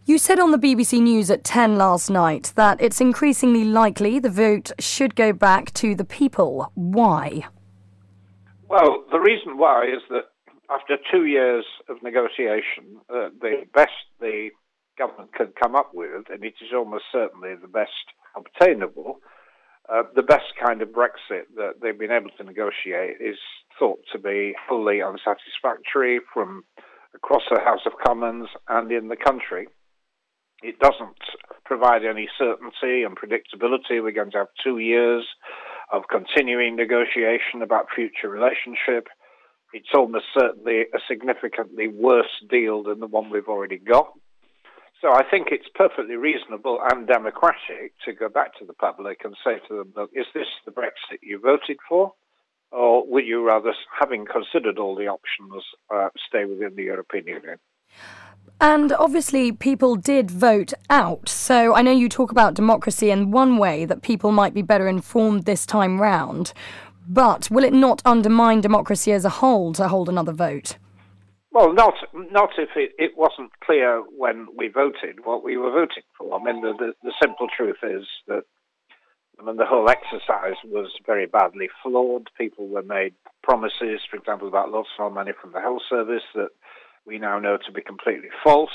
You said on the BBC News at 10 last night that it's increasingly likely the vote should go back to the people. Why? Well, the reason why is that after 2 years of negotiation, the best the government can come up with, and it is almost certainly the best obtainable, the best kind of Brexit that they've been able to negotiate is thought to be wholly unsatisfactory from across the House of Commons and in the country. It doesn't provide any certainty and predictability. We're going to have 2 years of continuing negotiation about future relationship. It's almost certainly a significantly worse deal than the one we've already got. So I think it's perfectly reasonable and democratic to go back to the public and say to them, look, is this the Brexit you voted for? Or would you rather, having considered all the options, stay within the European Union? And obviously people did vote out. So I know you talk about democracy and one way that people might be better informed this time round. But will it not undermine democracy as a whole to hold another vote? Well, not if it wasn't clear when we voted what we were voting for. I mean, the simple truth is that the whole exercise was very badly flawed. People were made promises, for example, about lots more money from the health service that we now know to be completely false.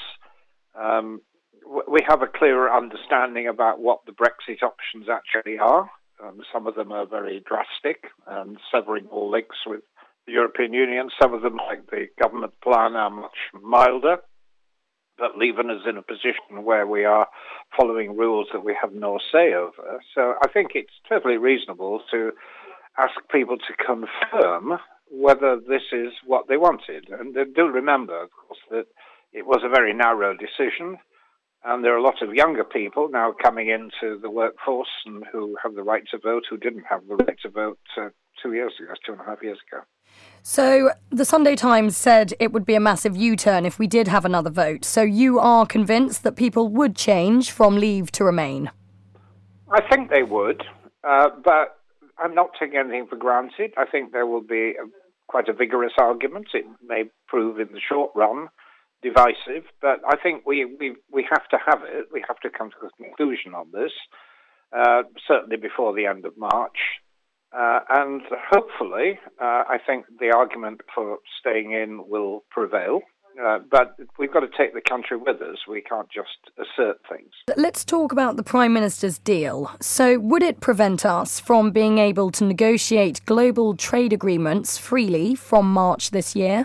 We have a clearer understanding about what the Brexit options actually are. Some of them are very drastic and severing all links with the European Union. Some of them, like the government plan, are much milder, but leaving us in a position where we are following rules that we have no say over. So I think it's perfectly reasonable to ask people to confirm whether this is what they wanted. And do remember, of course, that it was a very narrow decision, and there are a lot of younger people now coming into the workforce and who have the right to vote who didn't have the right to vote 2 years ago, 2.5 years ago. So the Sunday Times said it would be a massive U-turn if we did have another vote. So you are convinced that people would change from leave to remain? I think they would, but I'm not taking anything for granted. I think there will be quite a vigorous argument. It may prove in the short run divisive, but I think we have to have it. We have to come to a conclusion on this, certainly before the end of March. And hopefully, I think the argument for staying in will prevail. But we've got to take the country with us. We can't just assert things. Let's talk about the Prime Minister's deal. So would it prevent us from being able to negotiate global trade agreements freely from March this year?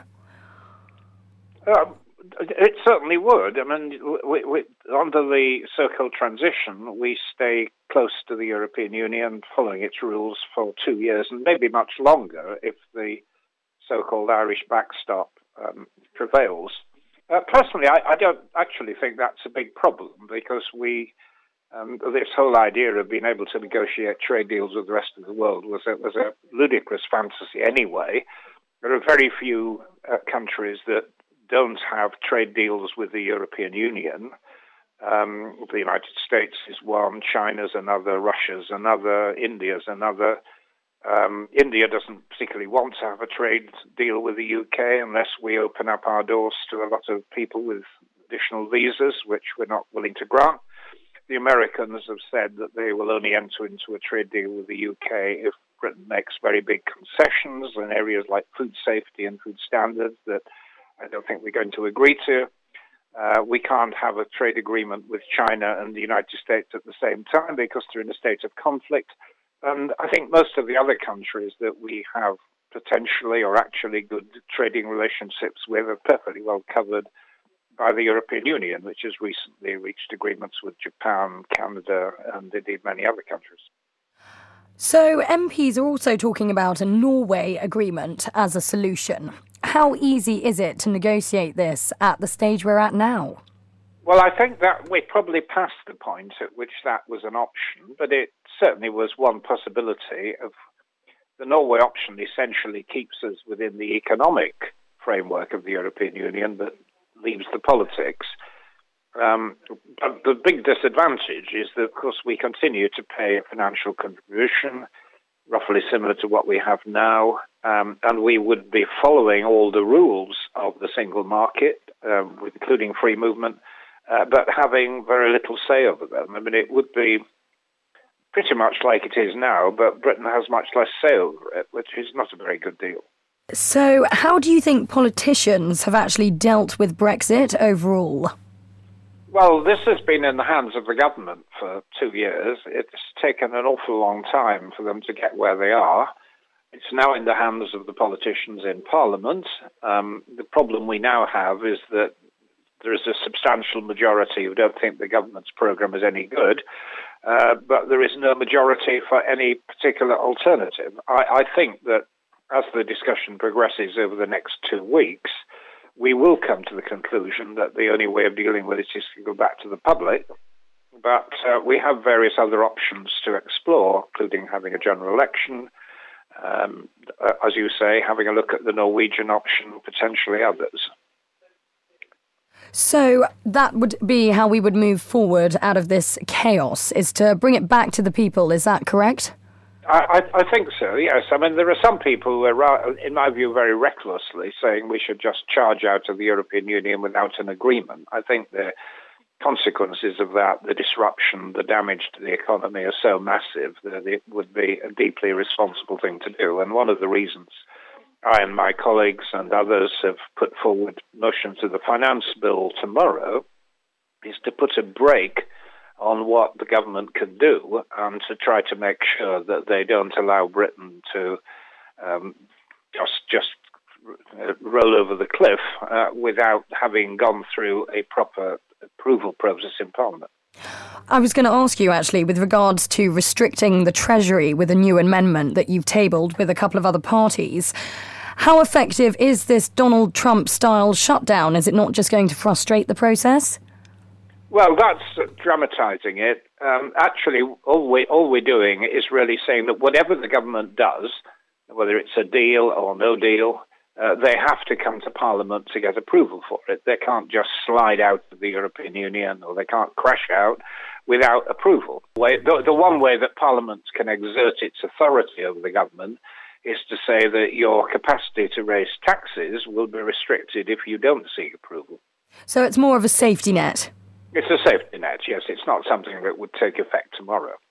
It certainly would. I mean, we, under the so-called transition, we stay close to the European Union, following its rules for 2 years, and maybe much longer if the so-called Irish backstop prevails. Personally, I don't actually think that's a big problem, because this whole idea of being able to negotiate trade deals with the rest of the world was a ludicrous fantasy anyway. There are very few countries that don't have trade deals with the European Union. The United States is one, China's another, Russia's another, India's another. India doesn't particularly want to have a trade deal with the UK unless we open up our doors to a lot of people with additional visas, which we're not willing to grant. The Americans have said that they will only enter into a trade deal with the UK if Britain makes very big concessions in areas like food safety and food standards that I don't think we're going to agree to. We can't have a trade agreement with China and the United States at the same time because they're in a state of conflict. And I think most of the other countries that we have potentially or actually good trading relationships with are perfectly well covered by the European Union, which has recently reached agreements with Japan, Canada, and indeed many other countries. So MPs are also talking about a Norway agreement as a solution. How easy is it to negotiate this at the stage we're at now? Well, I think that we're probably past the point at which that was an option, but it certainly was one possibility. Of the Norway option essentially keeps us within the economic framework of the European Union, but leaves the politics. But the big disadvantage is that, of course, we continue to pay a financial contribution, roughly similar to what we have now, and we would be following all the rules of the single market, including free movement, but having very little say over them. I mean, it would be pretty much like it is now, but Britain has much less say over it, which is not a very good deal. So how do you think politicians have actually dealt with Brexit overall? Well, this has been in the hands of the government for 2 years. It's taken an awful long time for them to get where they are. It's now in the hands of the politicians in Parliament. The problem we now have is that there is a substantial majority who don't think the government's programme is any good, but there is no majority for any particular alternative. I think that as the discussion progresses over the next 2 weeks, we will come to the conclusion that the only way of dealing with it is to go back to the public. But we have various other options to explore, including having a general election, as you say, having a look at the Norwegian option, potentially others. So that would be how we would move forward out of this chaos, is to bring it back to the people. Is that correct? I think so, yes. I mean, there are some people who are, in my view, very recklessly saying we should just charge out of the European Union without an agreement. I think the consequences of that, the disruption, the damage to the economy are so massive that it would be a deeply irresponsible thing to do. And one of the reasons I and my colleagues and others have put forward motions to the finance bill tomorrow is to put a brake on what the government can do and to try to make sure that they don't allow Britain to just roll over the cliff without having gone through a proper approval process in Parliament. I was going to ask you, actually, with regards to restricting the Treasury with a new amendment that you've tabled with a couple of other parties. How effective is this Donald Trump-style shutdown? Is it not just going to frustrate the process? Well, that's dramatising it. Actually, all we're doing is really saying that whatever the government does, whether it's a deal or no deal, they have to come to Parliament to get approval for it. They can't just slide out of the European Union, or they can't crash out without approval. The one way that Parliament can exert its authority over the government is to say that your capacity to raise taxes will be restricted if you don't seek approval. So it's more of a safety net? It's a safety net, yes. It's not something that would take effect tomorrow.